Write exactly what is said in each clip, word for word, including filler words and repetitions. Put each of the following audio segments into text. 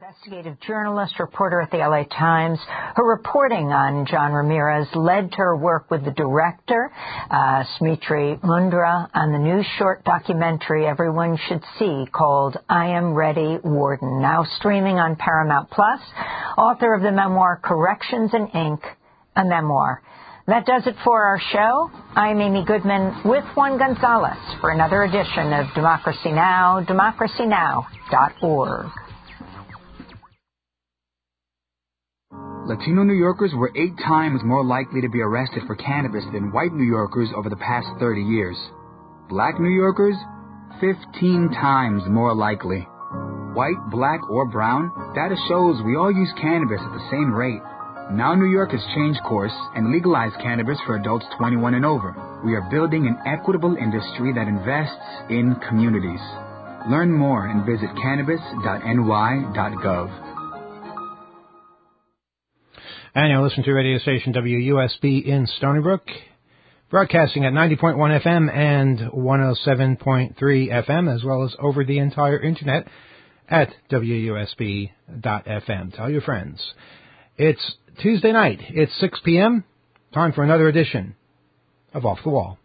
investigative journalist, reporter at the L A Times. Her reporting on John Ramirez led to her work with the director, uh, Smriti Mundra, on the new short documentary everyone should see called I Am Ready, Warden, now streaming on Paramount Plus. Author of the memoir Corrections in Ink, a memoir. That does it for our show. I'm Amy Goodman with Juan Gonzalez for another edition of Democracy Now!, democracy now dot org. Latino New Yorkers were eight times more likely to be arrested for cannabis than white New Yorkers over the past thirty years. Black New Yorkers, fifteen times more likely. White, black, or brown, data shows we all use cannabis at the same rate. Now New York has changed course and legalized cannabis for adults twenty-one and over. We are building an equitable industry that invests in communities. Learn more and visit cannabis dot N Y dot gov. And you're listening to radio station W U S B in Stony Brook, broadcasting at ninety point one F M and one oh seven point three F M, as well as over the entire internet at W U S B dot F M. Tell your friends. It's Tuesday night. It's six p.m. Time for another edition of Off the Wall.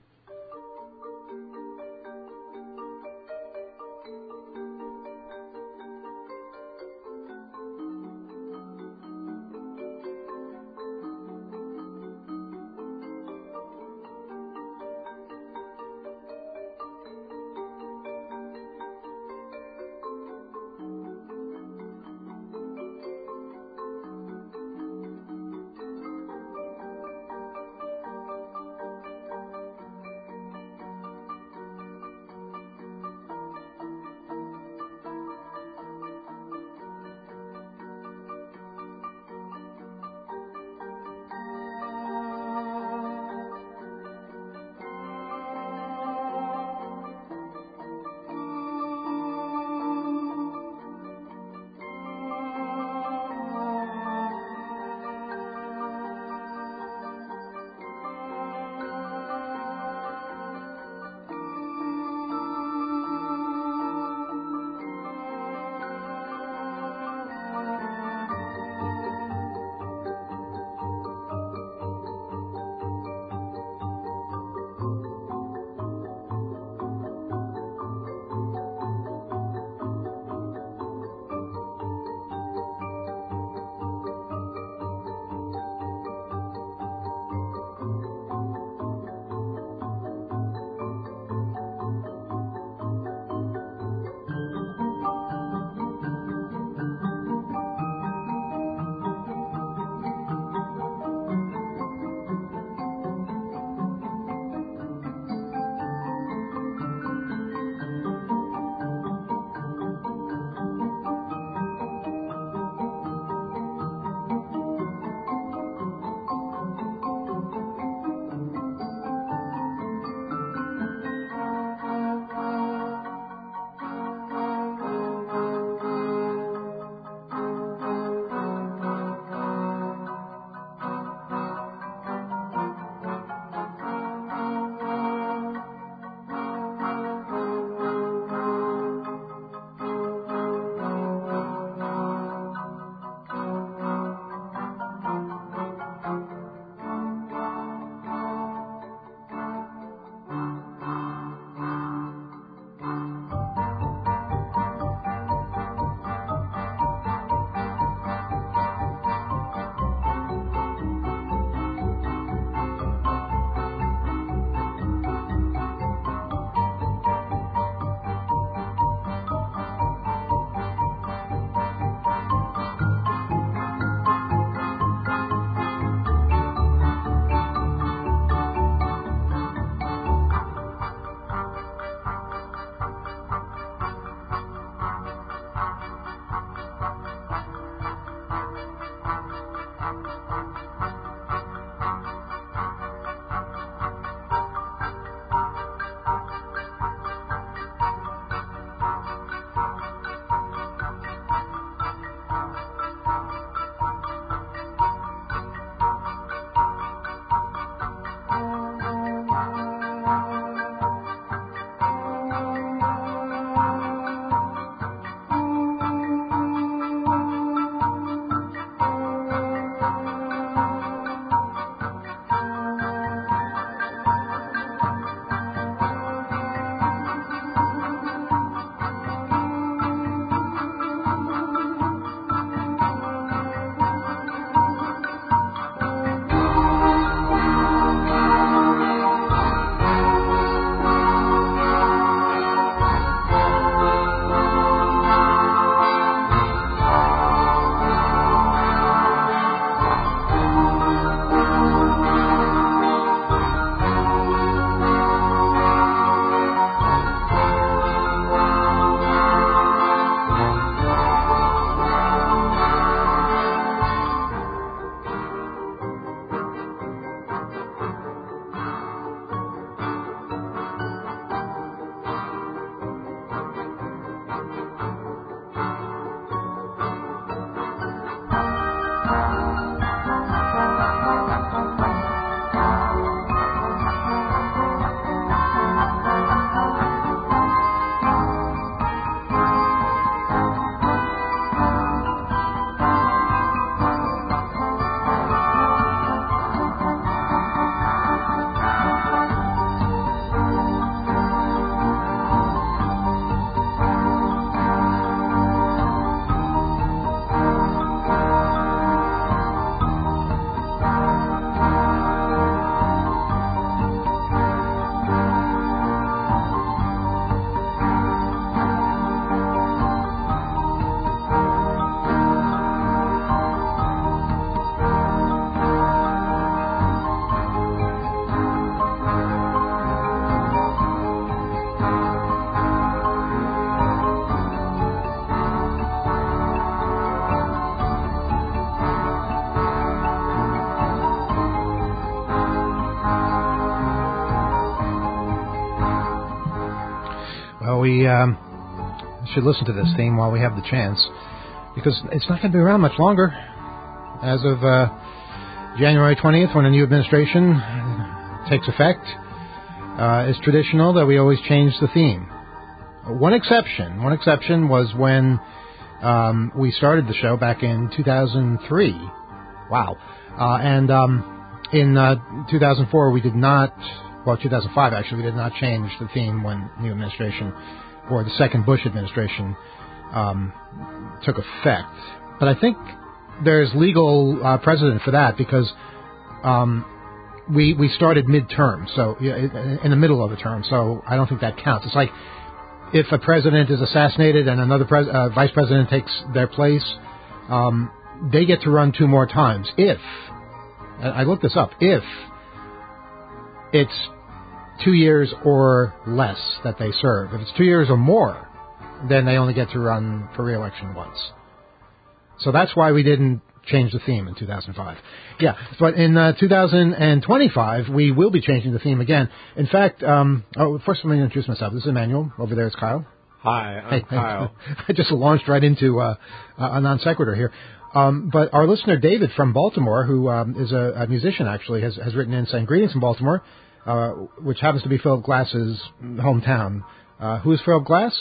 um, should listen to this theme while we have the chance, because it's not going to be around much longer. As of uh, January twentieth, when a new administration takes effect, uh, it's traditional that we always change the theme. One exception, one exception was when um, we started the show back in two thousand three. Wow. Uh, and um, in uh, two thousand four, we did not, well, two thousand five actually, we did not change the theme when new administration, or the second Bush administration, um, took effect. But I think there's legal uh, precedent for that, because um, we we started mid-term, so in the middle of the term, so I don't think that counts. It's like if a president is assassinated and another pres- uh, vice president takes their place, um, they get to run two more times. If, I looked this up, if it's two years or less that they serve. If it's two years or more, then they only get to run for re-election once. So that's why we didn't change the theme in two thousand five. Yeah, but in uh, two thousand twenty-five, we will be changing the theme again. In fact, um, oh, first let me introduce myself. This is Emmanuel. Over there is Kyle. Hi, I'm hey, Kyle. I just launched right into uh, a non sequitur here. Um, but our listener, David from Baltimore, who um, is a, a musician actually, has, has written in saying, "Greetings from Baltimore," uh, which happens to be Philip Glass's hometown. Uh, who is Philip Glass?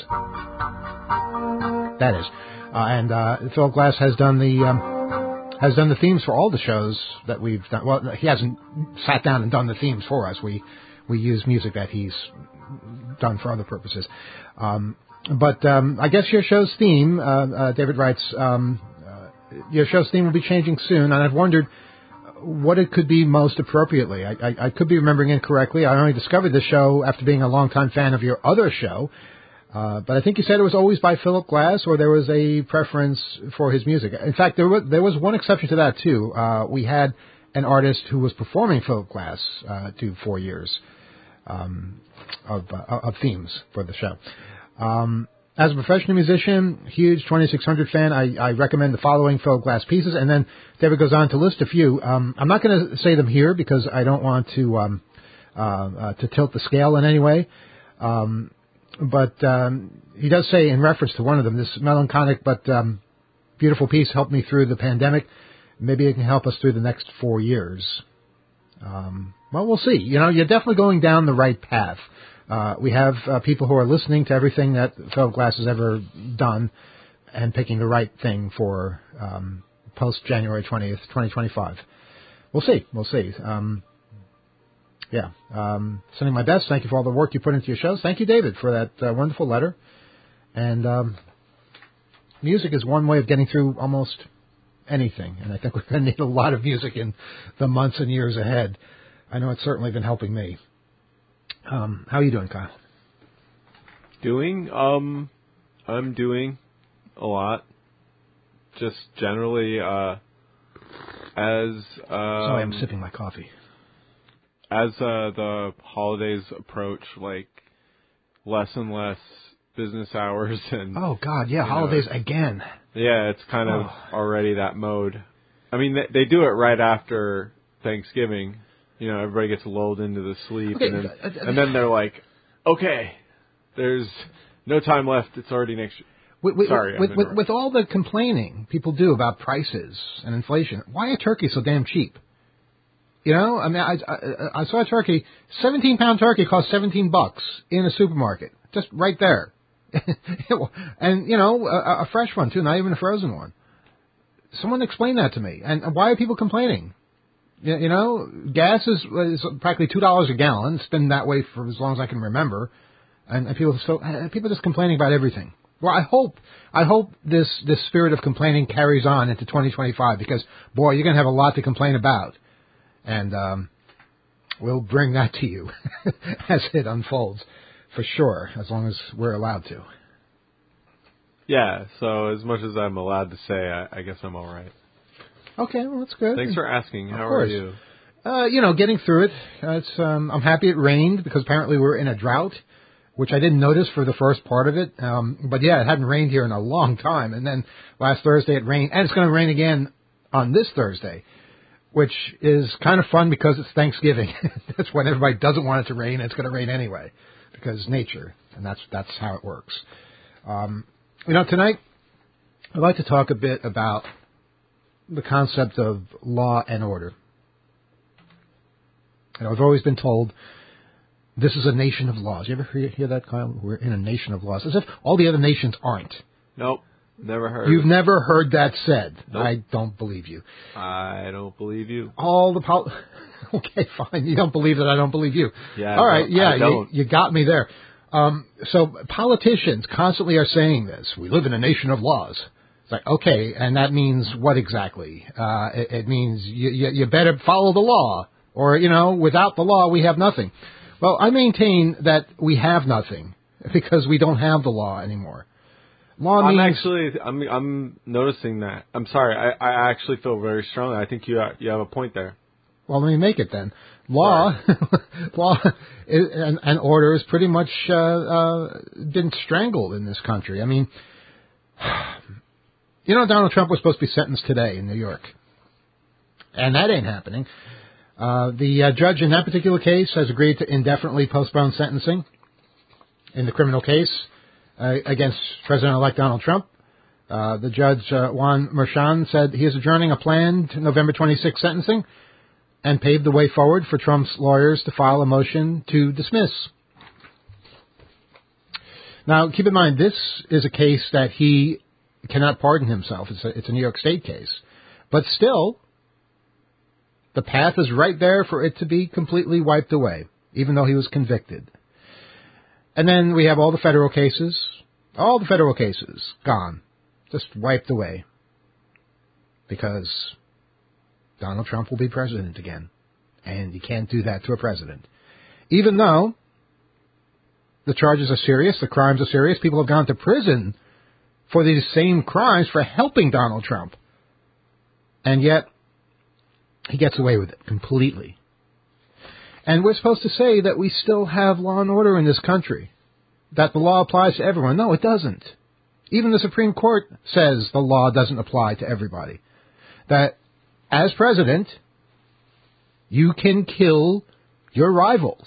That is. Uh, and uh, Philip Glass has done the um, has done the themes for all the shows that we've done. Well, he hasn't sat down and done the themes for us. We we use music that he's done for other purposes. Um, but um, I guess your show's theme, uh, uh, David writes, um, uh, your show's theme will be changing soon, and I've wondered what it could be most appropriately. I, I, I could be remembering incorrectly. I only discovered the show after being a longtime fan of your other show. Uh, but I think you said it was always by Philip Glass, or there was a preference for his music. In fact, there was, there was one exception to that, too. Uh, we had an artist who was performing Philip Glass uh, to four years um, of, uh, of themes for the show. Um, as a professional musician, huge twenty-six hundred fan, I, I recommend the following Philip Glass pieces. And then David goes on to list a few. Um, I'm not going to say them here because I don't want to um, uh, uh, to tilt the scale in any way. Um, But um, he does say, in reference to one of them, this melancholic but um, beautiful piece helped me through the pandemic. Maybe it can help us through the next four years. Um, well, we'll see. You know, you're definitely going down the right path. Uh, we have uh, people who are listening to everything that Philip Glass has ever done and picking the right thing for um, post-January twentieth, twenty twenty-five. We'll see. We'll see. Um Yeah. Um, sending my best. Thank you for all the work you put into your shows. Thank you, David, for that uh, wonderful letter. And um, music is one way of getting through almost anything. And I think we're going to need a lot of music in the months and years ahead. I know it's certainly been helping me. Um, how are you doing, Kyle? Doing? Um, I'm doing a lot. Just generally, uh, as... Um, Sorry, I'm sipping my coffee. As uh, the holidays approach, like less and less business hours and oh god, yeah, holidays know, again. Yeah, it's kind of oh. already that mode. I mean, they, they do it right after Thanksgiving. You know, everybody gets lulled into the sleep, okay, and then uh, uh, and then they're like, okay, there's no time left. It's already next year. With, with, Sorry, with, with, with all the complaining people do about prices and inflation, why are turkeys so damn cheap? You know, I mean, I, I, I saw a turkey, seventeen pound turkey cost seventeen bucks in a supermarket, just right there. And, you know, a, a fresh one too, not even a frozen one. Someone explain that to me. And why are people complaining? You, you know, gas is, is practically two dollars a gallon. It's been that way for as long as I can remember. And, and people still, people are just complaining about everything. Well, I hope, I hope this, this spirit of complaining carries on into twenty twenty-five because, boy, you're going to have a lot to complain about. And um, we'll bring that to you as it unfolds, for sure, as long as we're allowed to. Yeah, so as much as I'm allowed to say, I, I guess I'm all right. Okay, well, that's good. Thanks for asking. How are you? Uh, you know, getting through it. Uh, it's, um, I'm happy it rained because apparently we're in a drought, which I didn't notice for the first part of it. Um, but, yeah, it hadn't rained here in a long time. And then last Thursday it rained, and it's going to rain again on this Thursday. Which is kind of fun because it's Thanksgiving. That's when everybody doesn't want it to rain. It's going to rain anyway because nature. and that's that's how it works. Um, you know, tonight I'd like to talk a bit about the concept of law and order. And I've always been told this is a nation of laws. You ever hear, hear that, Kyle? We're in a nation of laws. As if all the other nations aren't. Nope. Never heard. You've never heard that said. Nope. I don't believe you. I don't believe you. All the pol- Okay, fine. You don't believe that. I don't believe you. Yeah. All right. I Yeah. don't. You, you got me there. Um, so politicians constantly are saying this. We live in a nation of laws. It's like, okay, and that means what exactly? Uh, it, it means you, you, you better follow the law, or, you know, without the law, we have nothing. Well, I maintain that we have nothing because we don't have the law anymore. Law I'm means, actually, I'm, I'm noticing that. I'm sorry. I, I actually feel very strongly. I think you, you have a point there. Well, let me make it then. Law, law, is, and, and order has pretty much uh, uh, been strangled in this country. I mean, you know, Donald Trump was supposed to be sentenced today in New York, and that ain't happening. Uh, the uh, judge in that particular case has agreed to indefinitely postpone sentencing in the criminal case uh, against President-elect Donald Trump. Uh, the judge, uh, Juan Merchan, said he is adjourning a planned November twenty-sixth sentencing and paved the way forward for Trump's lawyers to file a motion to dismiss. Now, keep in mind, this is a case that he cannot pardon himself. It's a, it's a New York State case. But still, the path is right there for it to be completely wiped away, even though he was convicted. And then we have all the federal cases, all the federal cases gone, just wiped away, because Donald Trump will be president again, and you can't do that to a president. Even though the charges are serious, the crimes are serious, people have gone to prison for these same crimes for helping Donald Trump, and yet he gets away with it completely. And we're supposed to say that we still have law and order in this country, that the law applies to everyone. No, it doesn't. Even the Supreme Court says the law doesn't apply to everybody. That as president, you can kill your rivals.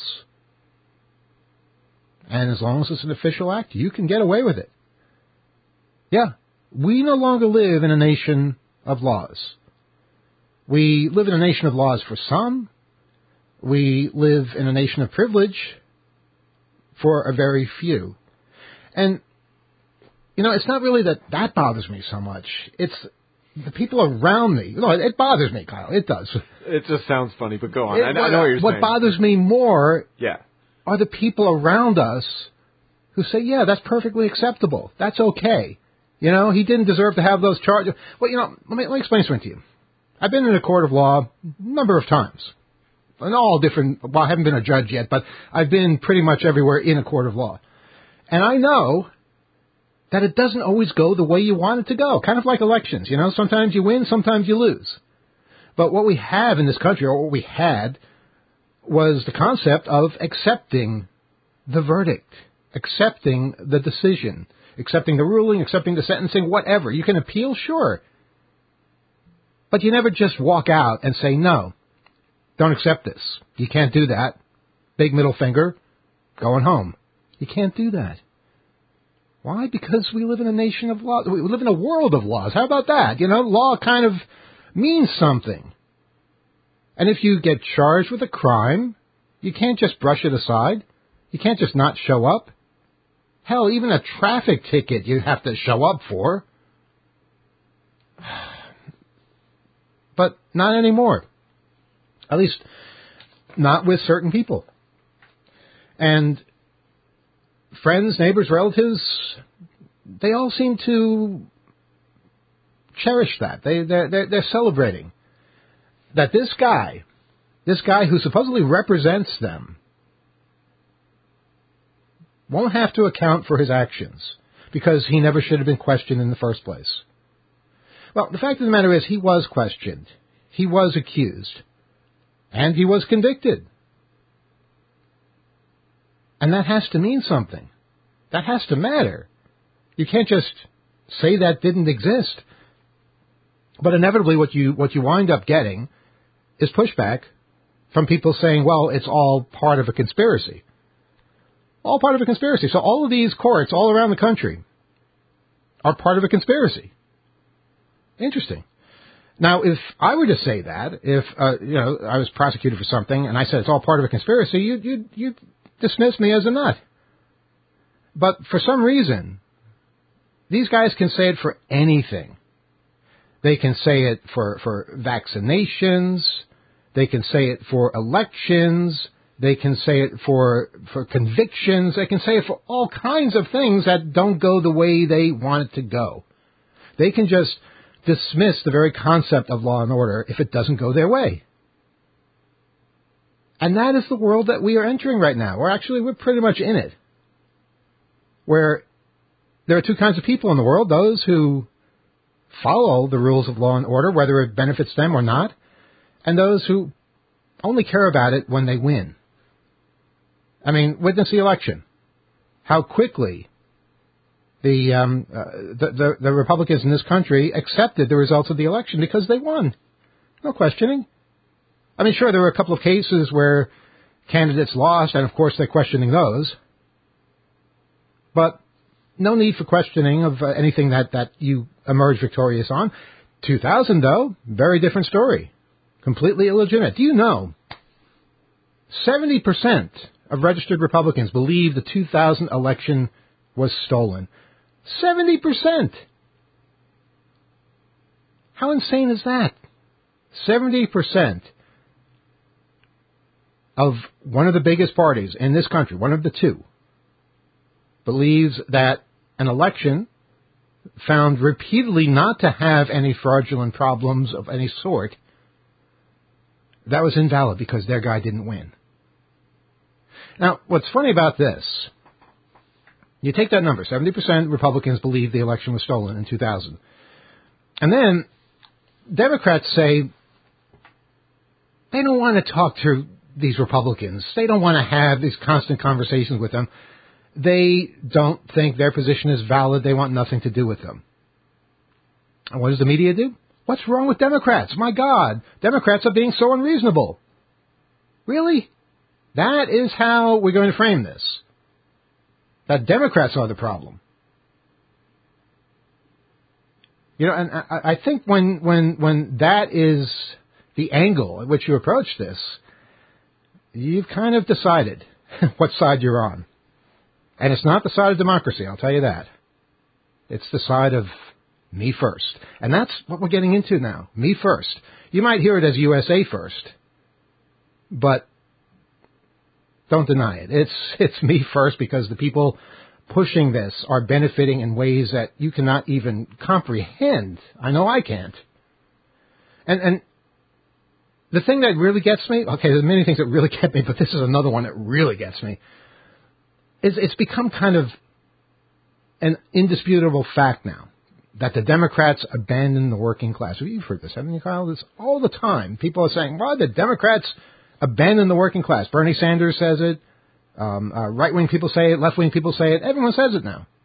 And as long as it's an official act, you can get away with it. Yeah, we no longer live in a nation of laws. We live in a nation of laws for some. We live in a nation of privilege for a very few. And, you know, it's not really that that bothers me so much. It's the people around me. No, it bothers me, Kyle. It does. It just sounds funny, but go on. It, I, I know what you're what saying. What bothers me more yeah. are the people around us who say, yeah, that's perfectly acceptable. That's okay. You know, he didn't deserve to have those charges. Well, you know, let me, let me explain something to you. I've been in a court of law a number of times. In all different, well, I haven't been a judge yet, but I've been pretty much everywhere in a court of law. And I know that it doesn't always go the way you want it to go. Kind of like elections, you know. Sometimes you win, sometimes you lose. But what we have in this country, or what we had, was the concept of accepting the verdict, accepting the decision, accepting the ruling, accepting the sentencing, whatever. You can appeal, sure. But you never just walk out and say, no, don't accept this. You can't do that. Big middle finger, going home. You can't do that. Why? Because we live in a nation of laws. We live in a world of laws. How about that? You know, law kind of means something. And if you get charged with a crime, you can't just brush it aside. You can't just not show up. Hell, even a traffic ticket you have to show up for. But not anymore. At least not with certain people. And friends, neighbors, relatives, they all seem to cherish that. They, they're, they're, they're celebrating that this guy, this guy who supposedly represents them, won't have to account for his actions because he never should have been questioned in the first place. Well, the fact of the matter is he was questioned. He was accused. And he was convicted. And that has to mean something. That has to matter. You can't just say that didn't exist. But inevitably what you what you wind up getting is pushback from people saying, well, it's all part of a conspiracy. All part of a conspiracy. So all of these courts all around the country are part of a conspiracy. Interesting. Now, if I were to say that, if uh, you know I was prosecuted for something and I said it's all part of a conspiracy, you'd, you'd, you'd dismiss me as a nut. But for some reason, these guys can say it for anything. They can say it for, for vaccinations. They can say it for elections. They can say it for, for convictions. They can say it for all kinds of things that don't go the way they want it to go. They can just dismiss the very concept of law and order if it doesn't go their way. And that is the world that we are entering right now. Or actually, we're pretty much in it. Where there are two kinds of people in the world, those who follow the rules of law and order, whether it benefits them or not, and those who only care about it when they win. I mean, witness the election. How quickly the, um, uh, the, the, the Republicans in this country accepted the results of the election because they won. No questioning. I mean, sure, there were a couple of cases where candidates lost, and of course they're questioning those. But no need for questioning of uh, anything that, that you emerge victorious on. two thousand, though, very different story. Completely illegitimate. Do you know seventy percent of registered Republicans believe the two thousand election was stolen? seventy percent! How insane is that? seventy percent of one of the biggest parties in this country, one of the two, believes that an election found repeatedly not to have any fraudulent problems of any sort, that was invalid because their guy didn't win. Now, what's funny about this, you take that number, seventy percent Republicans believe the election was stolen in two thousand. And then Democrats say they don't want to talk to these Republicans. They don't want to have these constant conversations with them. They don't think their position is valid. They want nothing to do with them. And what does the media do? What's wrong with Democrats? My God, Democrats are being so unreasonable. Really? That is how we're going to frame this. That Democrats are the problem. You know, and I, I think when, when, when that is the angle at which you approach this, you've kind of decided what side you're on. And it's not the side of democracy, I'll tell you that. It's the side of me first. And that's what we're getting into now. Me first. You might hear it as U S A first, but don't deny it. It's it's me first because the people pushing this are benefiting in ways that you cannot even comprehend. I know I can't. And and the thing that really gets me, okay, there's many things that really get me, but this is another one that really gets me. It's, it's become kind of an indisputable fact now that the Democrats abandon the working class. You've heard this, haven't you, Kyle? This all the time. People are saying, well, the Democrats abandon the working class. Bernie Sanders says it. Um, uh, right-wing people say it. Left-wing people say it. Everyone says it now.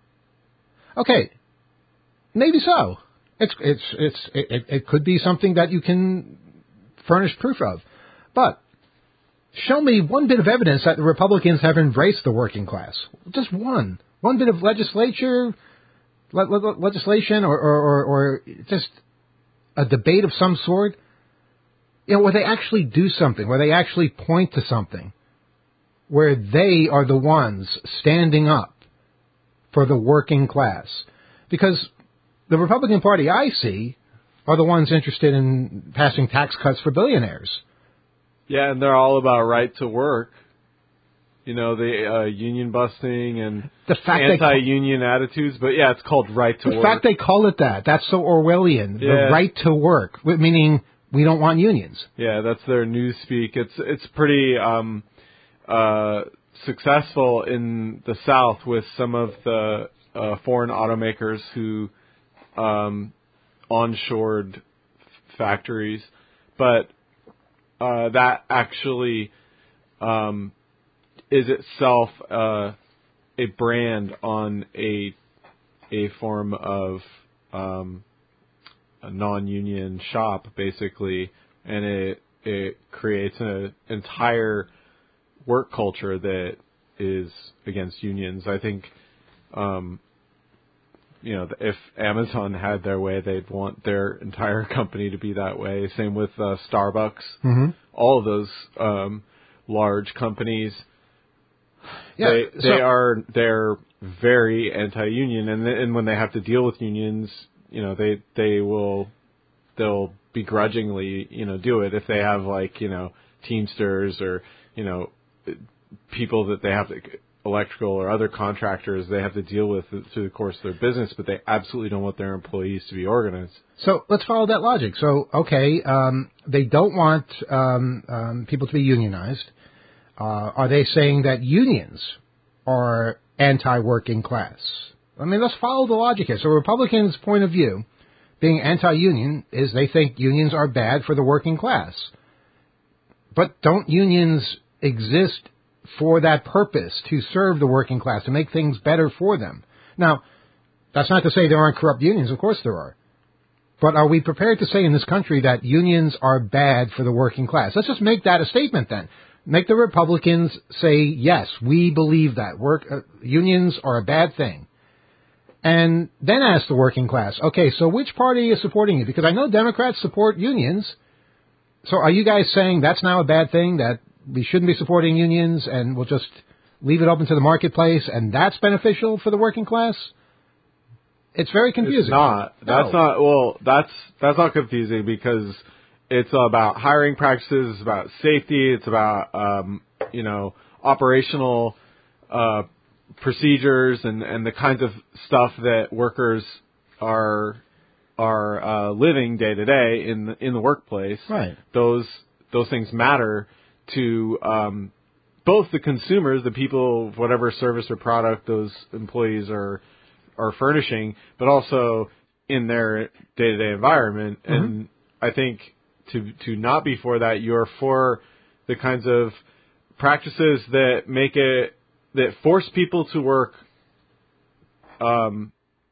Okay, maybe so. It's, it's, it's, it, it could be something that you can furnish proof of. But show me one bit of evidence that the Republicans have embraced the working class. Just one. One bit of legislature, le- le- legislation or, or, or, or just a debate of some sort. You know, where they actually do something, where they actually point to something, where they are the ones standing up for the working class. Because the Republican Party I see are the ones interested in passing tax cuts for billionaires. Yeah, and they're all about right to work. You know, the uh, union busting and the fact anti-union call, attitudes. But yeah, it's called right to the work. The fact they call it that, that's so Orwellian. Yeah. The right to work, meaning we don't want unions. Yeah, that's their newspeak. It's it's pretty um, uh, successful in the South with some of the uh, foreign automakers who um, onshored factories, but uh, that actually um, is itself uh, a brand on a a form of um, a non-union shop, basically, and it it creates an entire work culture that is against unions. I think, um, you know, if Amazon had their way, they'd want their entire company to be that way. Same with uh, Starbucks. Mm-hmm. All of those um, large companies, yeah, they, so, they are they're very anti-union, and and when they have to deal with unions, you know, they they will they'll begrudgingly, you know, do it if they have like, you know, Teamsters or, you know, people that they have to, electrical or other contractors they have to deal with through the course of their business, but they absolutely don't want their employees to be organized. So let's follow that logic. So, okay, um, they don't want um, um, people to be unionized. Uh, are they saying that unions are anti-working class? I mean, let's follow the logic here. So Republicans' point of view, being anti-union, is they think unions are bad for the working class. But don't unions exist for that purpose, to serve the working class, to make things better for them? Now, that's not to say there aren't corrupt unions. Of course there are. But are we prepared to say in this country that unions are bad for the working class? Let's just make that a statement then. Make the Republicans say, yes, we believe that work uh, unions are a bad thing. And then ask the working class, okay, so which party is supporting you? Because I know Democrats support unions. So are you guys saying that's now a bad thing, that we shouldn't be supporting unions and we'll just leave it open to the marketplace and that's beneficial for the working class? It's very confusing. It's not. That's no. not, well, that's, that's not confusing because it's about hiring practices, it's about safety, it's about, um, you know, operational, uh, procedures and, and the kinds of stuff that workers are, are, uh, living day to day in the, in the workplace. Right. Those, those things matter to, um, both the consumers, the people, whatever service or product those employees are, are furnishing, but also in their day-to-day environment. Mm-hmm. And I think to to not be for that, you're for the kinds of practices that make it, that force people to work um,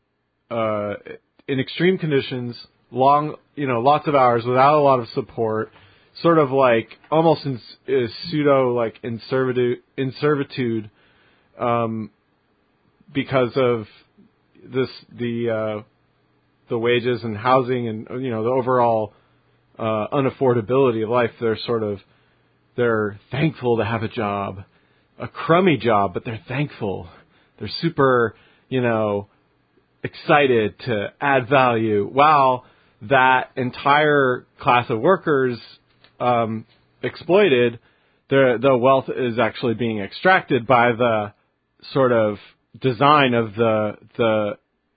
uh, in extreme conditions, long, you know, lots of hours without a lot of support, sort of like almost in, in pseudo like in servitude, in servitude um, because of this the uh, the wages and housing and, you know, the overall uh, unaffordability of life. They're sort of they're thankful to have a job, a crummy job, but they're thankful. They're super, you know, excited to add value. While that entire class of workers um, exploited, the the wealth is actually being extracted by the sort of design of the the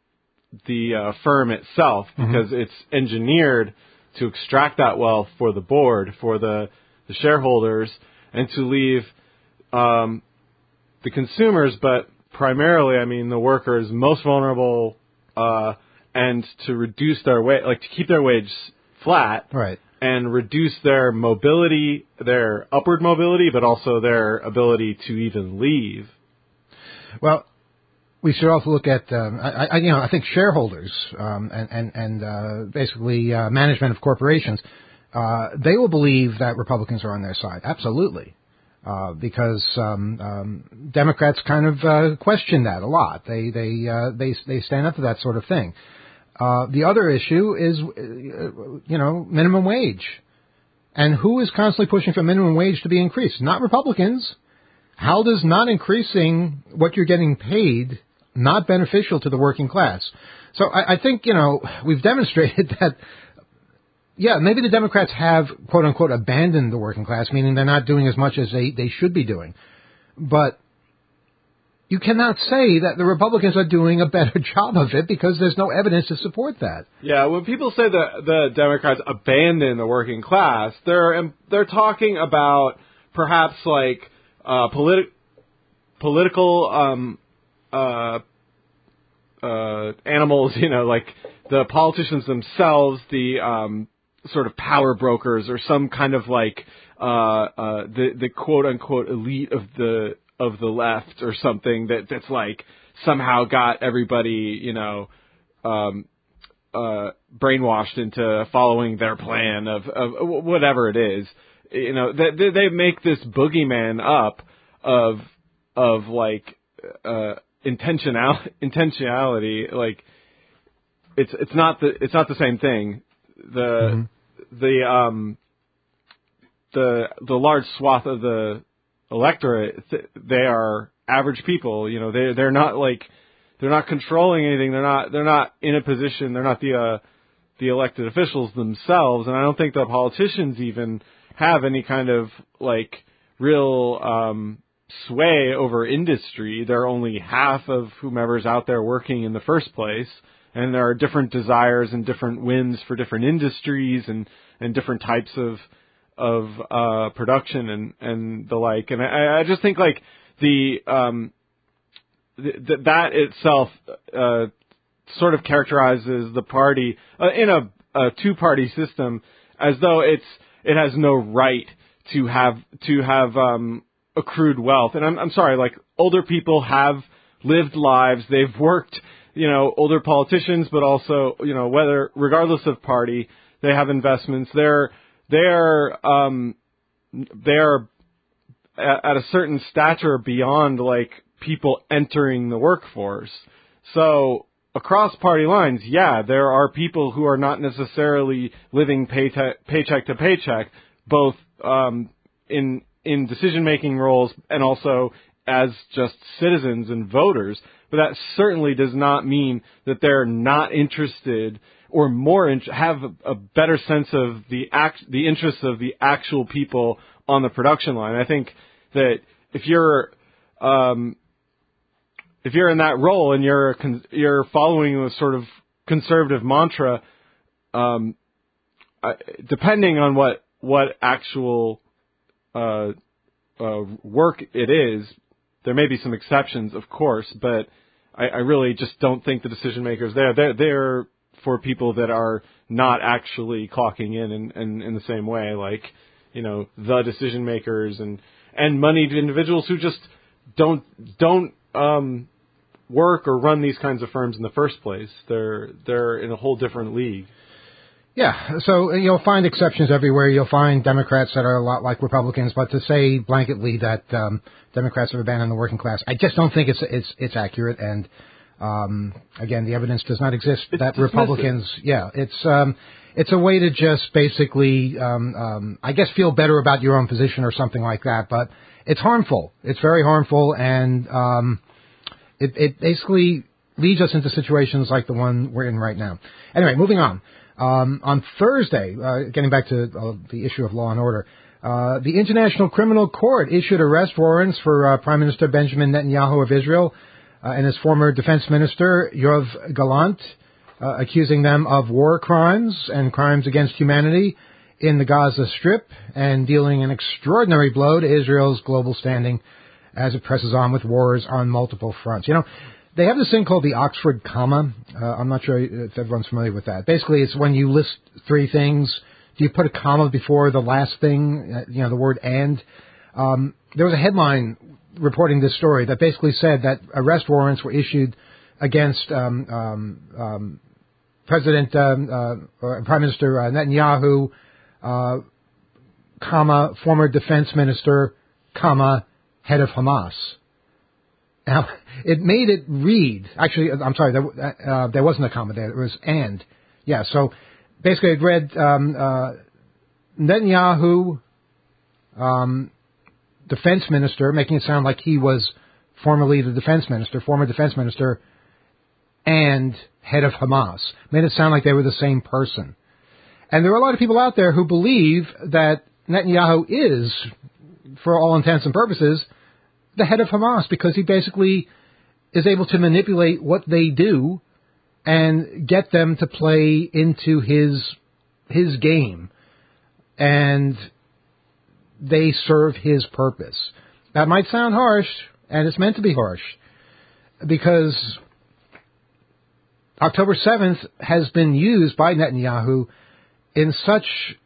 the uh, firm itself, because mm-hmm. it's engineered to extract that wealth for the board, for the, the shareholders, and to leave um, the consumers, but primarily, I mean, the workers most vulnerable, uh, and to reduce their wage, like to keep their wage flat, right, and reduce their mobility, their upward mobility, but also their ability to even leave. Well, we should also look at, um, I, I, you know, I think shareholders um, and and, and uh, basically uh, management of corporations, uh, they will believe that Republicans are on their side, absolutely, uh, because um, um, Democrats kind of uh, question that a lot. They they uh, they they stand up to that sort of thing. Uh, the other issue is, uh, you know, minimum wage, and who is constantly pushing for minimum wage to be increased? Not Republicans. How does not increasing what you're getting paid not beneficial to the working class? So I, I think, you know, we've demonstrated that, yeah, maybe the Democrats have, quote unquote, abandoned the working class, meaning they're not doing as much as they, they should be doing. But you cannot say that the Republicans are doing a better job of it because there's no evidence to support that. Yeah, when people say that the Democrats abandon the working class, they're they're talking about perhaps like uh, politi- political um, uh, uh, animals, you know, like the politicians themselves, the um, sort of power brokers, or some kind of like uh, uh, the the quote unquote elite of the of the left, or something that that's like somehow got everybody, you know, um, uh, brainwashed into following their plan of, of whatever it is. You know, they, they make this boogeyman up of of like uh, intentional intentionality. Like it's it's not the it's not the same thing. The mm-hmm. the um the the large swath of the electorate, they are average people. You know, they they're not like they're not controlling anything. They're not they're not in a position. They're not the uh, the elected officials themselves. And I don't think the politicians even have any kind of like real um, sway over industry. They're only half of whomever's out there working in the first place. And there are different desires and different whims for different industries and, and different types of of uh, production and, and the like. And I, I just think like the um, th- th- that itself uh, sort of characterizes the party uh, in a, a two-party system as though it's it has no right to have to have um, accrued wealth. And I'm I'm sorry, like older people have lived lives. They've worked. You know, older politicians, but also, you know, whether, regardless of party, they have investments. They're, they're, um, they're at a certain stature beyond, like, people entering the workforce. So, across party lines, yeah, there are people who are not necessarily living payte- paycheck to paycheck, both, um, in, in decision-making roles and also as just citizens and voters. But that certainly does not mean that they're not interested or more in, have a, a better sense of the act, the interests of the actual people on the production line. I think that if you're um, if you're in that role and you're you're following a sort of conservative mantra, um, depending on what what actual uh, uh, work it is. There may be some exceptions, of course, but I, I really just don't think the decision makers there. They're, they're for people that are not actually clocking in in, in in the same way, like, you know, the decision makers and, and moneyed individuals who just don't don't um, work or run these kinds of firms in the first place. They're they're in a whole different league. Yeah, so you'll find exceptions everywhere. You'll find Democrats that are a lot like Republicans, but to say blanketly that um, Democrats have abandoned the working class, I just don't think it's it's it's accurate. And um, again, the evidence does not exist it's that dismissive. Republicans, yeah, it's um, it's a way to just basically, um, um, I guess, feel better about your own position or something like that. But it's harmful. It's very harmful, and um, it, it basically leads us into situations like the one we're in right now. Anyway, moving on. Um, on Thursday, uh, getting back to uh, the issue of law and order, uh, the International Criminal Court issued arrest warrants for uh, Prime Minister Benjamin Netanyahu of Israel uh, and his former defense minister, Yoav Gallant, uh, accusing them of war crimes and crimes against humanity in the Gaza Strip and dealing an extraordinary blow to Israel's global standing as it presses on with wars on multiple fronts. You know, they have this thing called the Oxford comma. Uh, I'm not sure if everyone's familiar with that. Basically, it's when you list three things, do you put a comma before the last thing, uh, you know, the word and? Um, there was a headline reporting this story that basically said that arrest warrants were issued against um, um, um, President, um, uh, or Prime Minister uh, Netanyahu, uh, comma, former defense minister, comma, head of Hamas. Now, it made it read, actually, I'm sorry, there, uh, there wasn't a comma there, it was and. Yeah, so basically it read um, uh, Netanyahu, um, defense minister, making it sound like he was formerly the defense minister, former defense minister, and head of Hamas. Made it sound like they were the same person. And there are a lot of people out there who believe that Netanyahu is, for all intents and purposes, the head of Hamas, because he basically is able to manipulate what they do and get them to play into his his game, and they serve his purpose. That might sound harsh, and it's meant to be harsh, because October seventh has been used by Netanyahu in such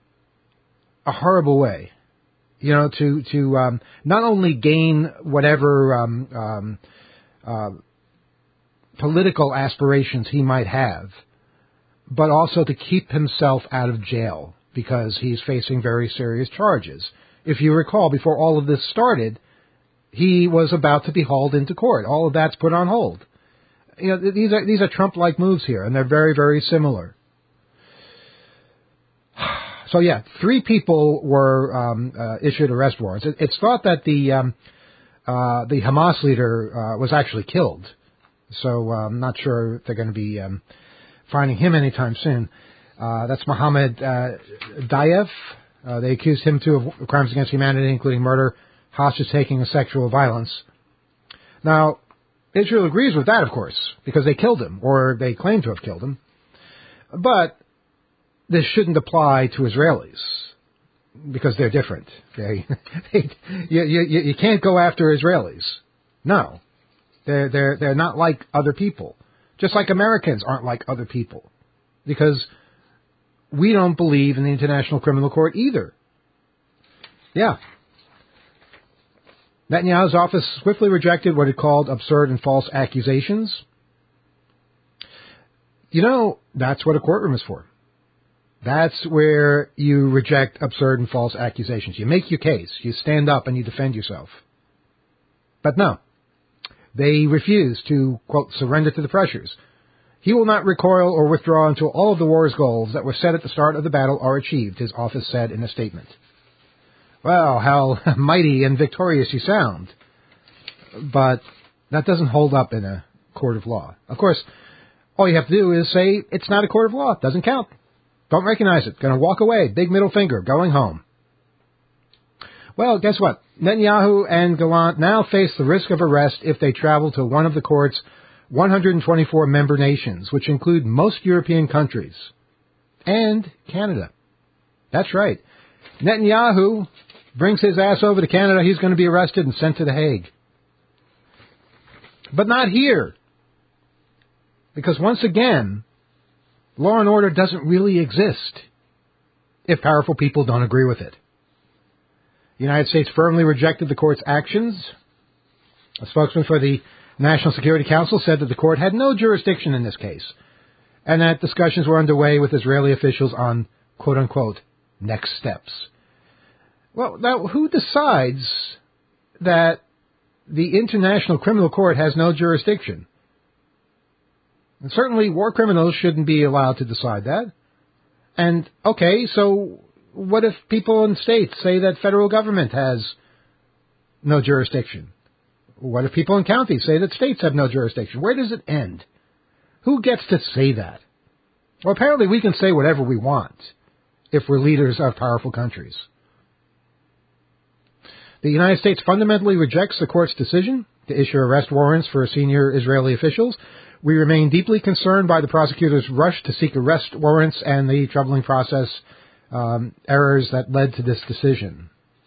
a horrible way. You know, to to um, not only gain whatever um, um, uh, political aspirations he might have, but also to keep himself out of jail because he's facing very serious charges. If you recall, before all of this started, he was about to be hauled into court. All of that's put on hold. You know, these are these are Trump-like moves here, and they're very, very similar. So yeah, three people were um, uh, issued arrest warrants. It, it's thought that the um, uh, the Hamas leader uh, was actually killed. So uh, I'm not sure if they're going to be um, finding him anytime soon. Uh, that's Mohammed uh, Dayev. Uh, they accused him, too, of crimes against humanity, including murder, hostage-taking, and sexual violence. Now, Israel agrees with that, of course, because they killed him, or they claim to have killed him. But this shouldn't apply to Israelis, because they're different. They, they, you, you, you can't go after Israelis. No. They're, they're, they're not like other people. Just like Americans aren't like other people. Because we don't believe in the International Criminal Court either. Yeah. Netanyahu's office swiftly rejected what it called absurd and false accusations. You know, that's what a courtroom is for. That's where you reject absurd and false accusations. You make your case. You stand up and you defend yourself. But no. They refuse to, quote, surrender to the pressures. He will not recoil or withdraw until all of the war's goals that were set at the start of the battle are achieved, his office said in a statement. Well, how mighty and victorious you sound. But that doesn't hold up in a court of law. Of course, all you have to do is say it's not a court of law. It doesn't count. Don't recognize it. Going to walk away. Big middle finger. Going home. Well, guess what? Netanyahu and Gallant now face the risk of arrest if they travel to one of the court's one hundred twenty-four member nations, which include most European countries. And Canada. That's right. Netanyahu brings his ass over to Canada, he's going to be arrested and sent to The Hague. But not here. Because once again, law and order doesn't really exist if powerful people don't agree with it. The United States firmly rejected the court's actions. A spokesman for the National Security Council said that the court had no jurisdiction in this case, and that discussions were underway with Israeli officials on, quote-unquote, next steps. Well, now, who decides that the International Criminal Court has no jurisdiction? And certainly war criminals shouldn't be allowed to decide that. And, okay, so what if people in states say that federal government has no jurisdiction? What if people in counties say that states have no jurisdiction? Where does it end? Who gets to say that? Well, apparently we can say whatever we want if we're leaders of powerful countries. The United States fundamentally rejects the court's decision to issue arrest warrants for senior Israeli officials. We remain deeply concerned by the prosecutor's rush to seek arrest warrants and the troubling process um, errors that led to this decision.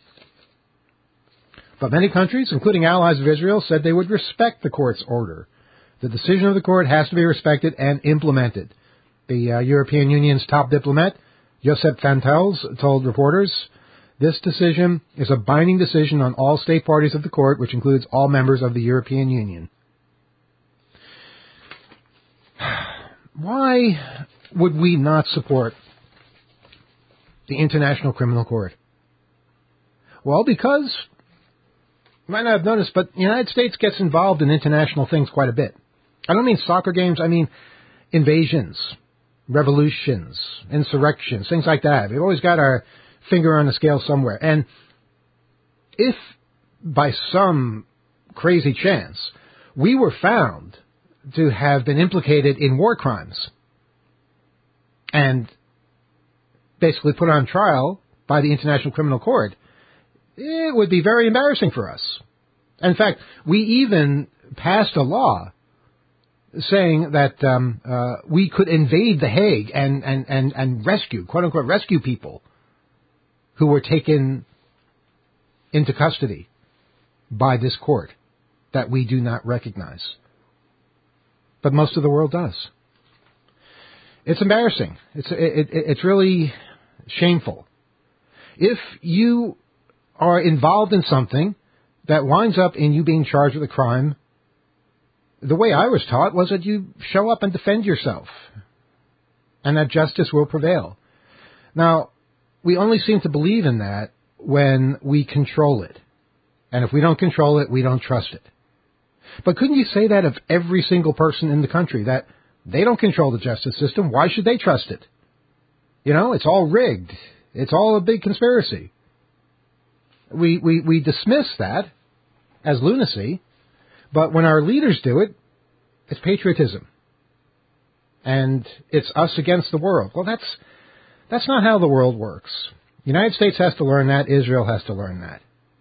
But many countries, including allies of Israel, said they would respect the court's order. The decision of the court has to be respected and implemented. The uh, European Union's top diplomat, Josep Fantels, told reporters, this decision is a binding decision on all state parties of the court, which includes all members of the European Union. Why would we not support the International Criminal Court? Well, because, you might not have noticed, but the United States gets involved in international things quite a bit. I don't mean soccer games, I mean invasions, revolutions, insurrections, things like that. We've always got our finger on the scale somewhere. And if, by some crazy chance, we were found to have been implicated in war crimes and basically put on trial by the International Criminal Court, it would be very embarrassing for us. In fact, we even passed a law saying that um, uh, we could invade The Hague and, and, and, and rescue, quote-unquote, rescue people who were taken into custody by this court that we do not recognize. But most of the world does. It's embarrassing. It's it, it, it's really shameful. If you are involved in something that winds up in you being charged with a crime, the way I was taught was that you show up and defend yourself, and that justice will prevail. Now, we only seem to believe in that when we control it. And if we don't control it, we don't trust it. But couldn't you say that of every single person in the country, that they don't control the justice system? Why should they trust it? You know, it's all rigged. It's all a big conspiracy. We, we, we dismiss that as lunacy, but when our leaders do it, it's patriotism. And it's us against the world. Well, that's, that's not how the world works. The United States has to learn that. Israel has to learn that.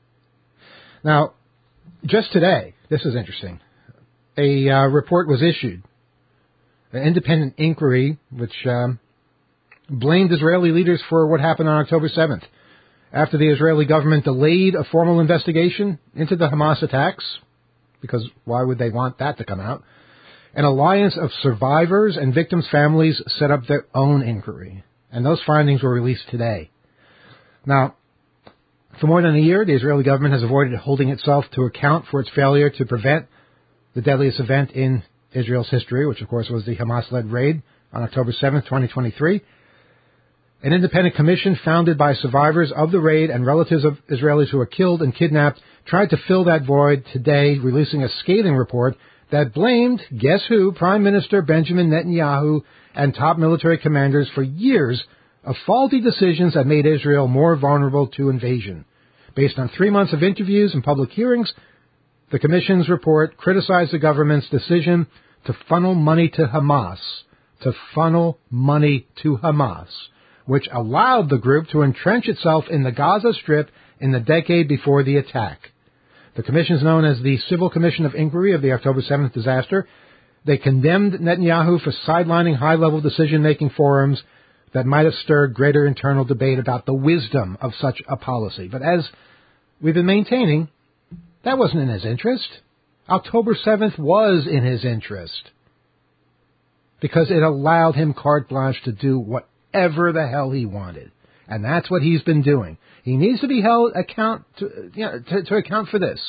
Now, just today, this is interesting, a uh, report was issued, an independent inquiry, which um, blamed Israeli leaders for what happened on October seventh, after the Israeli government delayed a formal investigation into the Hamas attacks, because why would they want that to come out? An alliance of survivors and victims' families set up their own inquiry, and those findings were released today. Now, for more than a year, the Israeli government has avoided holding itself to account for its failure to prevent the deadliest event in Israel's history, which, of course, was the Hamas-led raid on October seventh, twenty twenty-three. An independent commission founded by survivors of the raid and relatives of Israelis who were killed and kidnapped tried to fill that void today, releasing a scathing report that blamed, guess who, Prime Minister Benjamin Netanyahu and top military commanders for years of faulty decisions that made Israel more vulnerable to invasion. Based on three months of interviews and public hearings, the Commission's report criticized the government's decision to funnel money to Hamas, to funnel money to Hamas, which allowed the group to entrench itself in the Gaza Strip in the decade before the attack. The commission is known as the Civil Commission of Inquiry of the October seventh disaster. They condemned Netanyahu for sidelining high-level decision-making forums that might have stirred greater internal debate about the wisdom of such a policy. But as we've been maintaining, that wasn't in his interest. October seventh was in his interest, because it allowed him carte blanche to do whatever the hell he wanted. And that's what he's been doing. He needs to be held account to, you know, to, to account for this.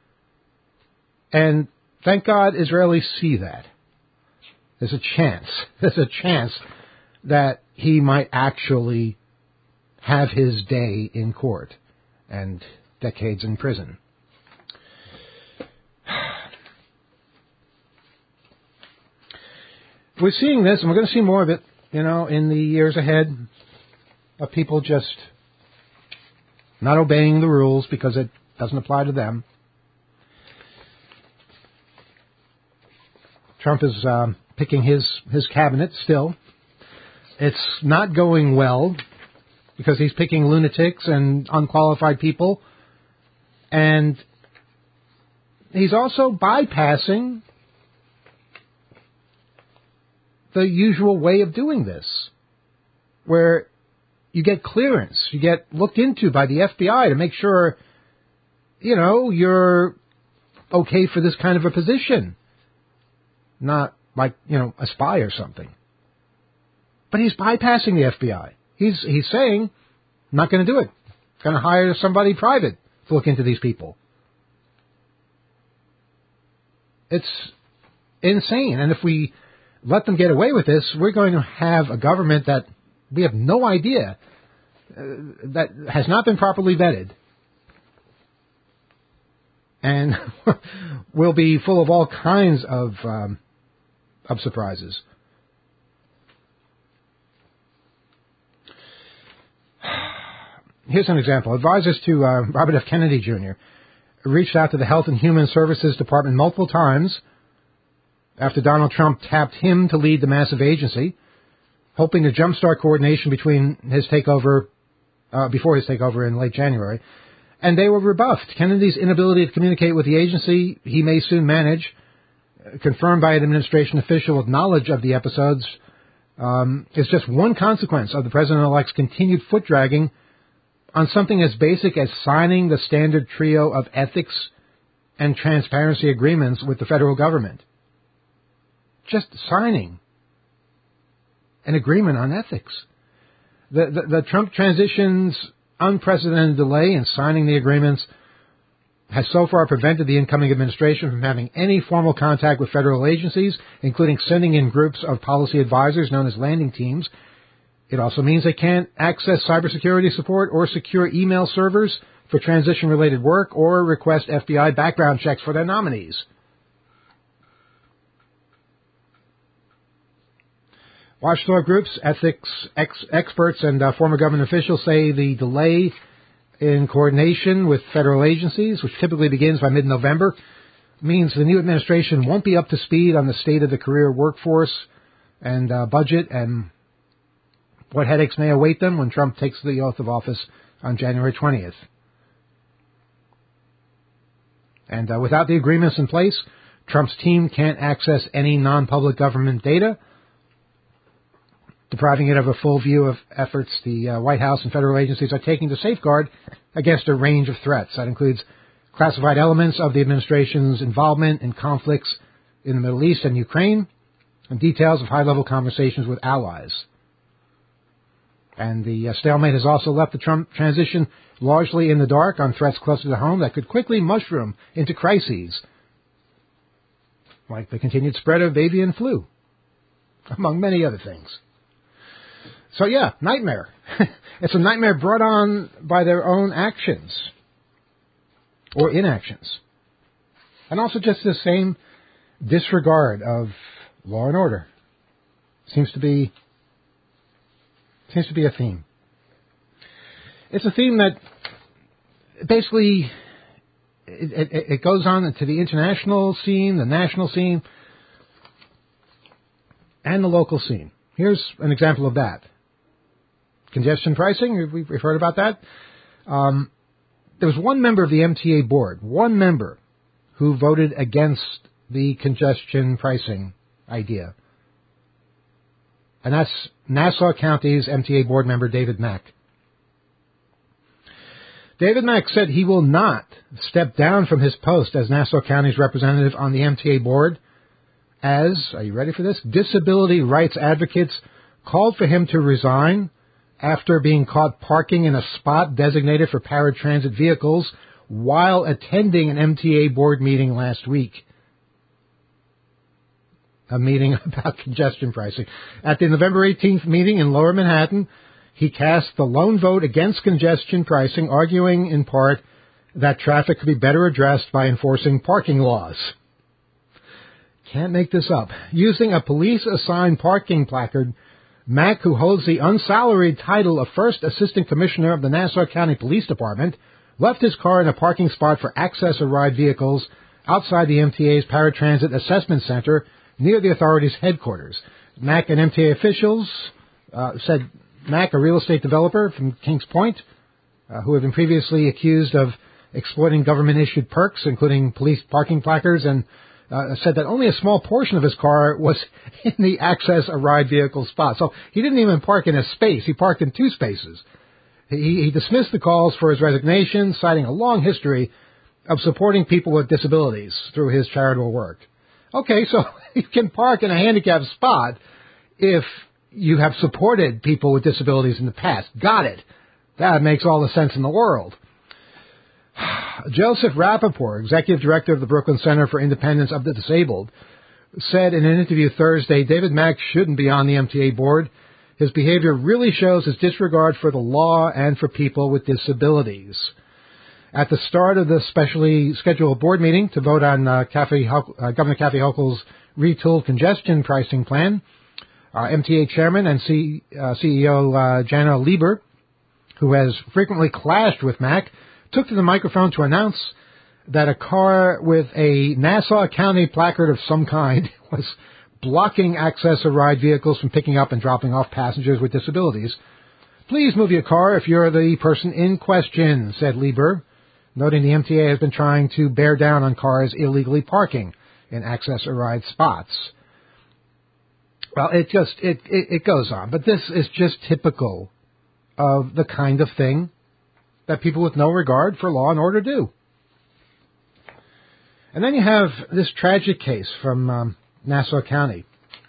And thank God Israelis see that. There's a chance. There's a chance that he might actually have his day in court and decades in prison. We're seeing this, and we're going to see more of it, you know, in the years ahead, of people just not obeying the rules because it doesn't apply to them. Trump is uh, picking his, his cabinet still. It's not going well because he's picking lunatics and unqualified people. And he's also bypassing the usual way of doing this, where you get clearance, you get looked into by the F B I to make sure, you know, you're okay for this kind of a position. Not like, you know, a spy or something. But he's bypassing the F B I. He's he's saying, I'm not going to do it. I'm going to hire somebody private to look into these people. It's insane. And if we let them get away with this, we're going to have a government that we have no idea, uh, that has not been properly vetted, and will be full of all kinds of um, of surprises. Here's an example. Advisors to uh, Robert F. Kennedy Junior reached out to the Health and Human Services Department multiple times after Donald Trump tapped him to lead the massive agency, hoping to jumpstart coordination between his takeover, uh, before his takeover in late January. And they were rebuffed. Kennedy's inability to communicate with the agency he may soon manage, confirmed by an administration official with knowledge of the episodes, um, is just one consequence of the president-elect's continued foot-dragging on something as basic as signing the standard trio of ethics and transparency agreements with the federal government. Just signing an agreement on ethics. The, the, the Trump transition's unprecedented delay in signing the agreements has so far prevented the incoming administration from having any formal contact with federal agencies, including sending in groups of policy advisors known as landing teams. It also means they can't access cybersecurity support or secure email servers for transition-related work or request F B I background checks for their nominees. Watchdog groups, ethics ex- experts, and uh, former government officials say the delay in coordination with federal agencies, which typically begins by mid-November, means the new administration won't be up to speed on the state of the career workforce and uh, budget and what headaches may await them when Trump takes the oath of office on January twentieth. And uh, without the agreements in place, Trump's team can't access any non-public government data, depriving it of a full view of efforts the uh, White House and federal agencies are taking to safeguard against a range of threats. That includes classified elements of the administration's involvement in conflicts in the Middle East and Ukraine, and details of high-level conversations with allies. And the uh, stalemate has also left the Trump transition largely in the dark on threats closer to home that could quickly mushroom into crises, like the continued spread of avian flu, among many other things. So yeah, nightmare. It's a nightmare brought on by their own actions or inactions. And also just the same disregard of law and order. Seems to be seems to be a theme. It's a theme that basically it, it, it goes on to the international scene, the national scene, and the local scene. Here's an example of that. Congestion pricing, we've heard about that. Um, there was one member of the M T A board, one member, who voted against the congestion pricing idea. And that's Nassau County's M T A board member, David Mack. David Mack said he will not step down from his post as Nassau County's representative on the M T A board as, are you ready for this? Disability rights advocates called for him to resign after being caught parking in a spot designated for paratransit vehicles while attending an M T A board meeting last week. A meeting about congestion pricing. At the November eighteenth meeting in Lower Manhattan, he cast the lone vote against congestion pricing, arguing in part that traffic could be better addressed by enforcing parking laws. Can't make this up. Using a police-assigned parking placard, Mack, who holds the unsalaried title of First Assistant Commissioner of the Nassau County Police Department, left his car in a parking spot for access or ride vehicles outside the M T A's Paratransit Assessment Center near the authority's headquarters. Mack and M T A officials uh, said Mack, a real estate developer from Kings Point, uh, who had been previously accused of exploiting government-issued perks, including police parking placards, and Uh, said that only a small portion of his car was in the access or ride vehicle spot. So he didn't even park in a space. He parked in two spaces. He, he dismissed the calls for his resignation, citing a long history of supporting people with disabilities through his charitable work. Okay, so you can park in a handicapped spot if you have supported people with disabilities in the past. Got it. That makes all the sense in the world. Joseph Rappaport, executive director of the Brooklyn Center for Independence of the Disabled, said in an interview Thursday, David Mack shouldn't be on the M T A board. His behavior really shows his disregard for the law and for people with disabilities. At the start of the specially scheduled board meeting to vote on uh, Kathy, uh, Governor Kathy Hochul's retooled congestion pricing plan, uh, M T A chairman and C, uh, C E O uh, Jana Lieber, who has frequently clashed with Mack, took to the microphone to announce that a car with a Nassau County placard of some kind was blocking access or ride vehicles from picking up and dropping off passengers with disabilities. Please move your car if you're the person in question, said Lieber, noting the M T A has been trying to bear down on cars illegally parking in access or ride spots. Well, it just, it, it, it goes on, but this is just typical of the kind of thing that people with no regard for law and order do. And then you have this tragic case from um, Nassau County.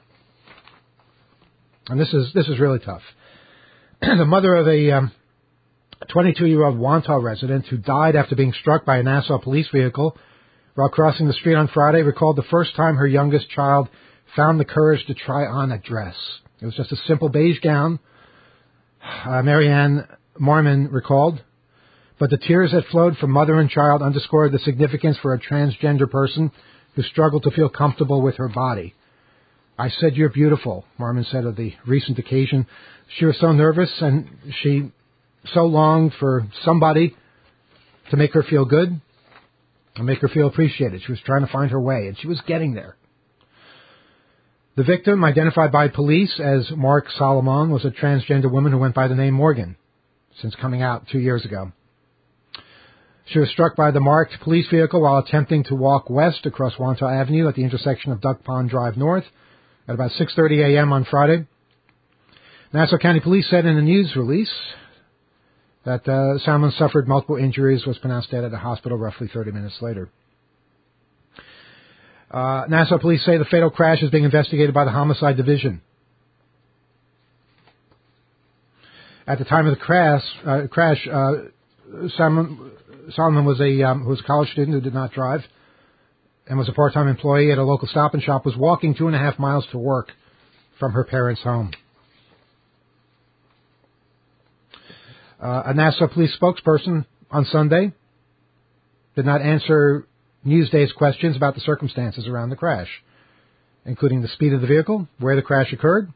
And this is this is really tough. The mother of a um, twenty-two-year-old Wantagh resident who died after being struck by a Nassau police vehicle while crossing the street on Friday recalled the first time her youngest child found the courage to try on a dress. It was just a simple beige gown Uh, Marianne Marmon recalled, but the tears that flowed from mother and child underscored the significance for a transgender person who struggled to feel comfortable with her body. I said, "You're beautiful," Marmon said of the recent occasion. She was so nervous and she so longed for somebody to make her feel good and make her feel appreciated. She was trying to find her way, and she was getting there. The victim, identified by police as Mark Solomon, was a transgender woman who went by the name Morgan since coming out two years ago. She was struck by the marked police vehicle while attempting to walk west across Wantagh Avenue at the intersection of Duck Pond Drive North at about six thirty a.m. on Friday. Nassau County Police said in a news release that uh, Salmon suffered multiple injuries, was pronounced dead at a hospital roughly thirty minutes later. Uh, Nassau Police say the fatal crash is being investigated by the Homicide Division. At the time of the crash, uh, crash uh, Salmon, Solomon was a, um, was a college student who did not drive and was a part-time employee at a local Stop and Shop, was walking two and a half miles to work from her parents' home. Uh, a Nassau Police spokesperson on Sunday did not answer Newsday's questions about the circumstances around the crash, including the speed of the vehicle, where the crash occurred,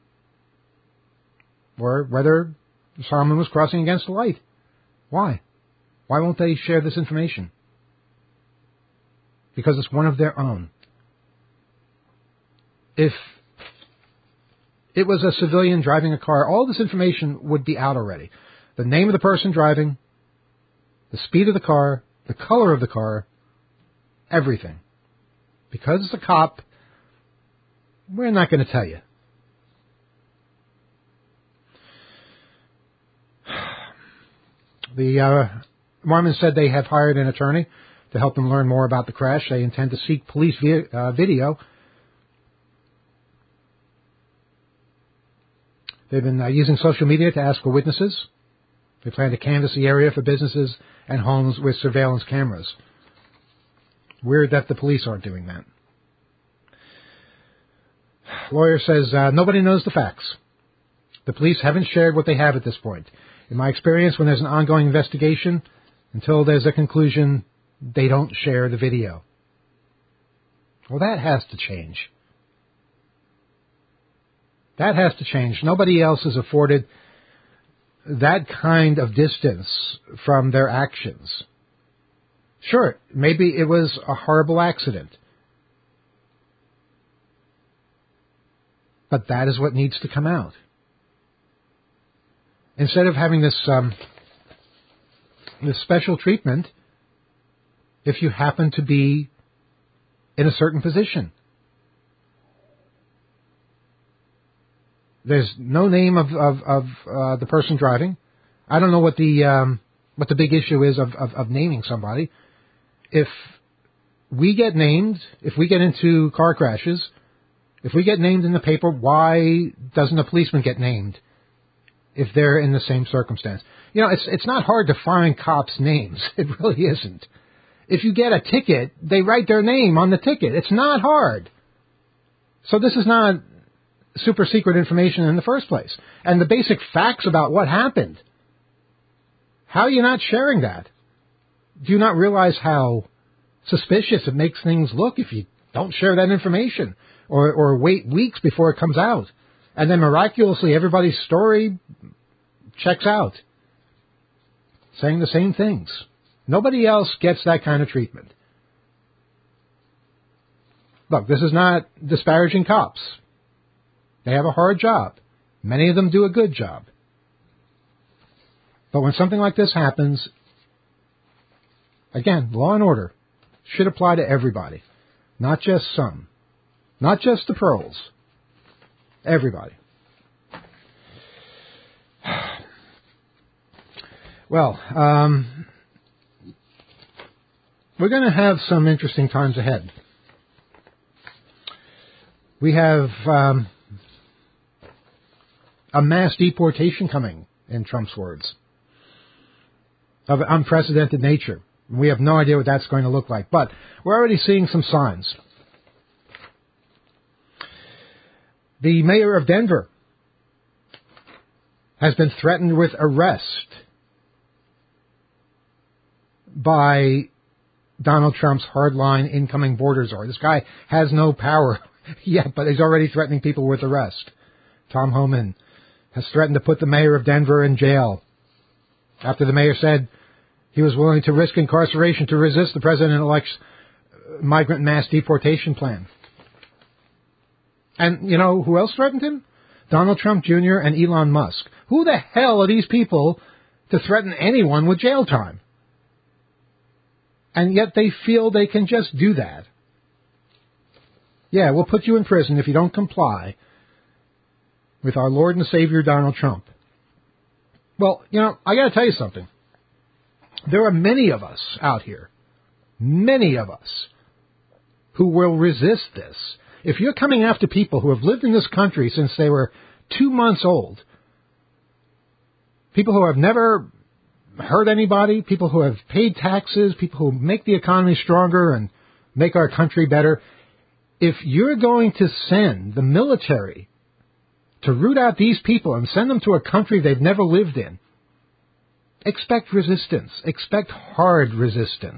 or whether Solomon was crossing against the light. Why? Why won't they share this information? Because it's one of their own. If it was a civilian driving a car, all this information would be out already. The name of the person driving, the speed of the car, the color of the car, everything. Because it's a cop, we're not going to tell you. The uh, Mormons said they have hired an attorney to help them learn more about the crash. They intend to seek police vi- uh, video. They've been uh, using social media to ask for witnesses. They plan to canvass the area for businesses and homes with surveillance cameras. Weird that the police aren't doing that. Lawyer says uh, nobody knows the facts. The police haven't shared what they have at this point. In my experience, when there's an ongoing investigation, until there's a conclusion, they don't share the video. Well, that has to change. That has to change. Nobody else is afforded that kind of distance from their actions. Sure, maybe it was a horrible accident. But that is what needs to come out. Instead of having this um, this special treatment, if you happen to be in a certain position. There's no name of of, of uh, the person driving. I don't know what the um, what the big issue is of, of, of naming somebody. If we get named, if we get into car crashes, if we get named in the paper, why doesn't a policeman get named if they're in the same circumstance? You know, it's it's not hard to find cops' names. It really isn't. If you get a ticket, they write their name on the ticket. It's not hard. So this is not super secret information in the first place. And the basic facts about what happened, how are you not sharing that? Do you not realize how suspicious it makes things look if you don't share that information or, or wait weeks before it comes out? And then miraculously everybody's story checks out, saying the same things. Nobody else gets that kind of treatment. Look, this is not disparaging cops. They have a hard job. Many of them do a good job. But when something like this happens, again, law and order should apply to everybody, not just some, not just the pros, everybody. Well, um, we're going to have some interesting times ahead. We have um, a mass deportation coming, in Trump's words, of unprecedented nature. We have no idea what that's going to look like, but we're already seeing some signs. The mayor of Denver has been threatened with arrest by Donald Trump's hardline incoming border czar. This guy has no power yet, but he's already threatening people with arrest. Tom Homan has threatened to put the mayor of Denver in jail after the mayor said he was willing to risk incarceration to resist the president-elect's migrant mass deportation plan. And you know who else threatened him? Donald Trump Junior and Elon Musk. Who the hell are these people to threaten anyone with jail time? And yet they feel they can just do that. Yeah, we'll put you in prison if you don't comply with our Lord and Savior Donald Trump. Well, you know, I got to tell you something. There are many of us out here, many of us, who will resist this. If you're coming after people who have lived in this country since they were two months old, people who have never hurt anybody, people who have paid taxes, people who make the economy stronger and make our country better, if you're going to send the military to root out these people and send them to a country they've never lived in, expect resistance. Expect hard resistance.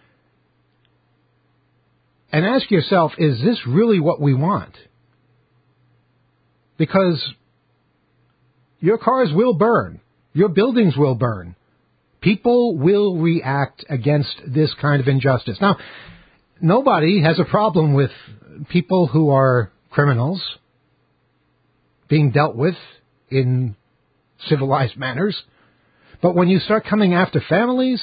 And ask yourself, is this really what we want? Because your cars will burn. Your buildings will burn. People will react against this kind of injustice. Now, nobody has a problem with people who are criminals being dealt with in civilized manners. But when you start coming after families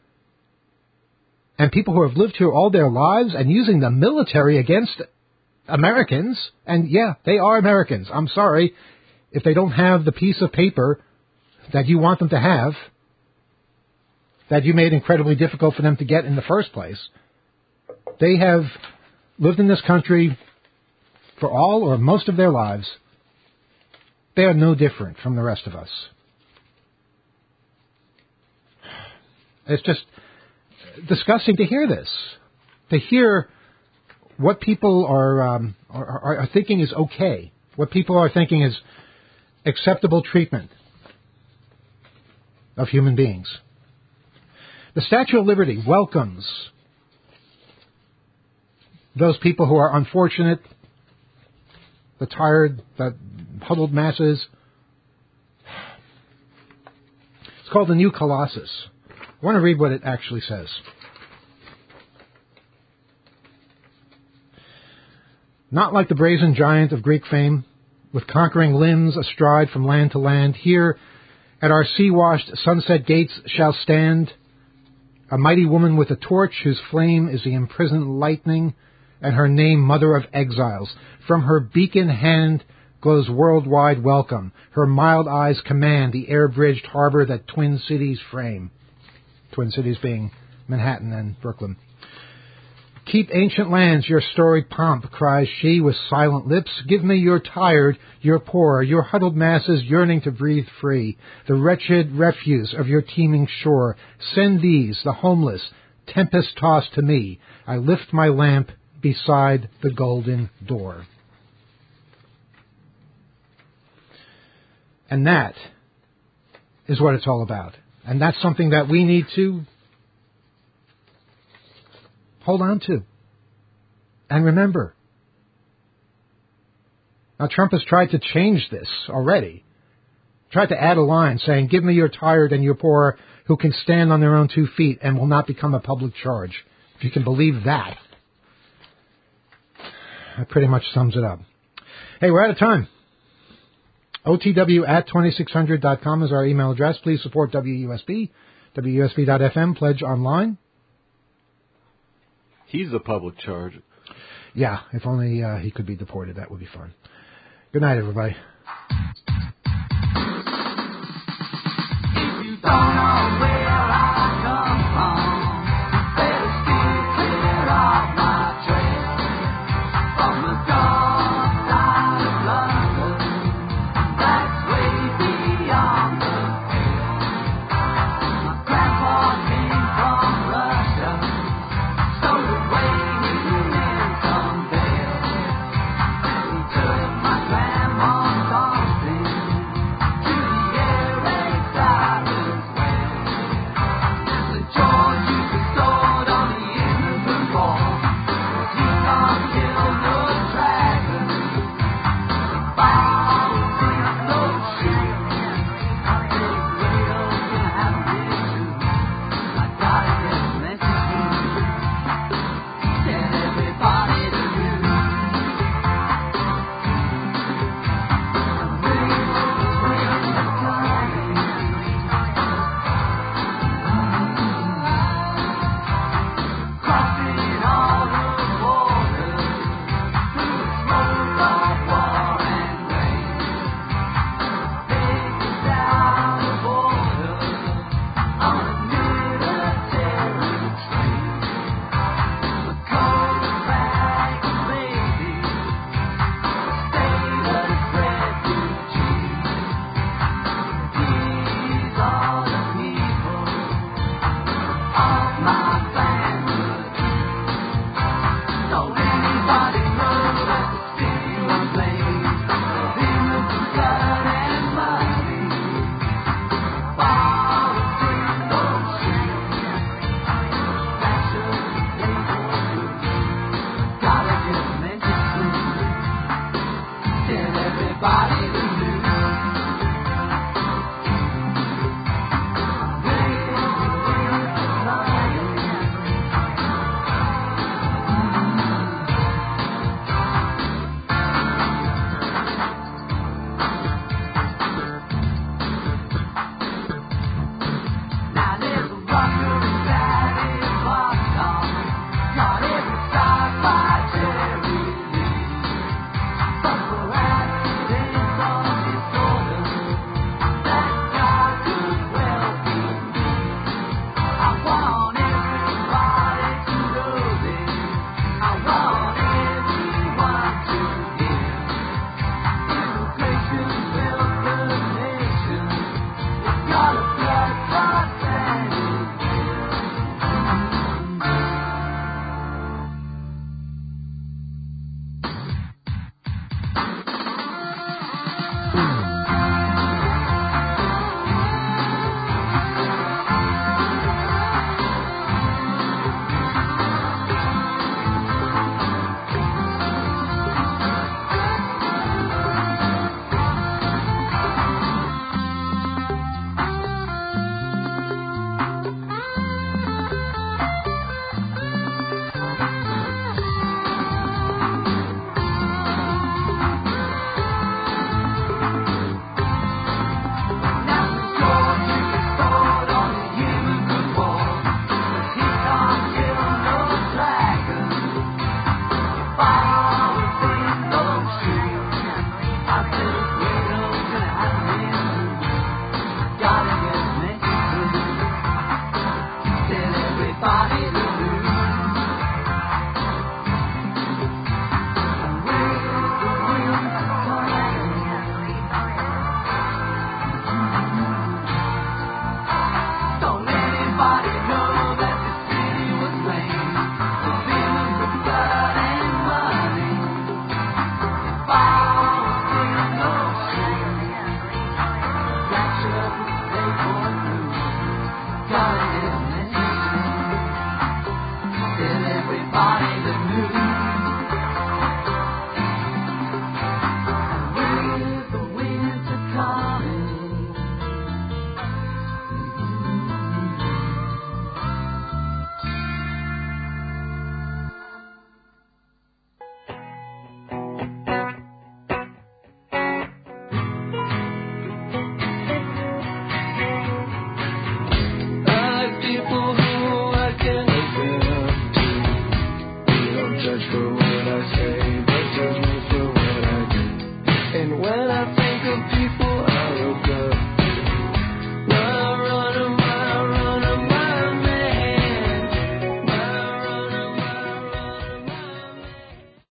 and people who have lived here all their lives and using the military against Americans, and yeah, they are Americans. I'm sorry if they don't have the piece of paper that you want them to have, that you made incredibly difficult for them to get in the first place. They have lived in this country for all or most of their lives. They are no different from the rest of us. It's just disgusting to hear this, to hear what people are, um, are, are thinking is okay, what people are thinking is acceptable treatment of human beings. The Statue of Liberty welcomes those people who are unfortunate, the tired, the huddled masses. It's called the New Colossus. I want to read what it actually says. Not like the brazen giant of Greek fame, with conquering limbs astride from land to land, here at our sea-washed sunset gates shall stand a mighty woman with a torch whose flame is the imprisoned lightning, and her name Mother of Exiles. From her beacon hand glows worldwide welcome. Her mild eyes command the air-bridged harbor that twin cities frame. Twin cities being Manhattan and Brooklyn. Keep ancient lands your storied pomp, cries she with silent lips. Give me your tired, your poor, your huddled masses yearning to breathe free. The wretched refuse of your teeming shore. Send these, the homeless, tempest-tossed to me. I lift my lamp beside the golden door. And that is what it's all about. And that's something that we need to hold on to and remember. Now, Trump has tried to change this already. Tried to add a line saying, give me your tired and your poor who can stand on their own two feet and will not become a public charge. If you can believe that. That pretty much sums it up. Hey, we're out of time. O T W at twenty-six hundred dot com is our email address. Please support W U S B, W U S B dot F M, pledge online. He's a public charge. Yeah, if only uh, he could be deported, that would be fun. Good night, everybody.